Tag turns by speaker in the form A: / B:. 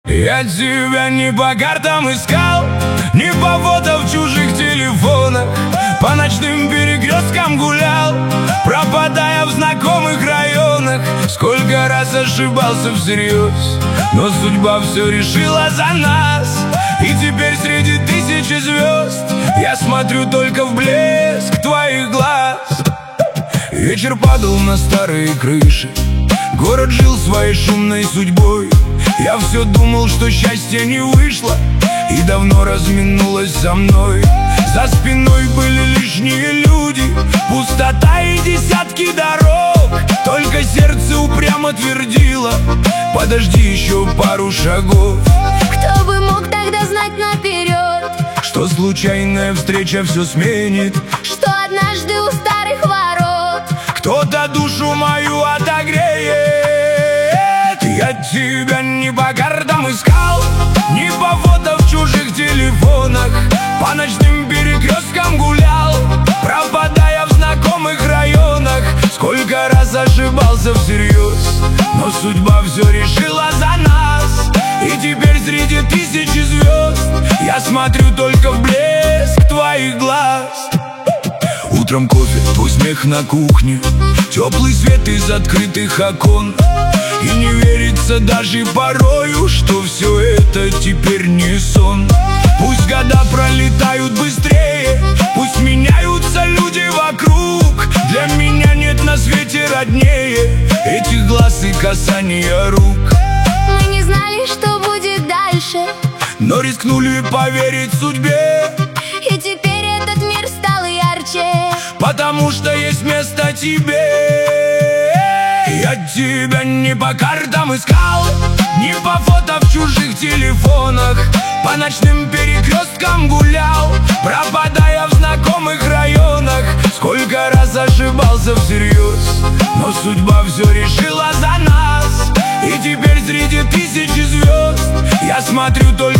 A: Я тебя не по картам искал, не по фото в чужих телефонах, по ночным перекресткам гулял, пропадая в знакомых районах. Сколько раз ошибался всерьез, но судьба все решила за нас. И теперь среди тысячи звезд я смотрю только в блеск твоих глаз. Вечер падал на старые крыши, город жил своей шумной судьбой. Я все думал, что счастье не вышло и давно разминулось со мной. За спиной были лишние люди, пустота и десятки дорог. Только сердце упрямо твердило: подожди еще пару шагов.
B: Кто бы мог тогда знать наперед,
A: что случайная встреча все сменит,
B: что однажды у старых ворот
A: кто-то душу мою отогреет. Я тебя не по картам искал, не по фото в чужих телефонах, по ночным перекресткам гулял, пропадая в знакомых районах. Сколько раз ошибался всерьез, но судьба все решила за нас. И теперь среди тысячи звезд я смотрю только в блеск твоих глаз. Утром кофе, твой смех на кухне, теплый свет из открытых окон. И не верится даже порою, что все это теперь не сон. Пусть года пролетают быстрее, пусть меняются люди вокруг. Для меня нет на свете роднее этих глаз и касания рук.
B: Мы не знали, что будет дальше,
A: но рискнули поверить судьбе.
B: и теперь этот мир стал ярче,
A: потому что есть место тебе. Я тебя не по картам искал, не по фото в чужих телефонах, по ночным перекресткам гулял, пропадая в знакомых районах. Сколько раз ошибался всерьез, но судьба все решила за нас. И теперь среди тысячи звезд я смотрю только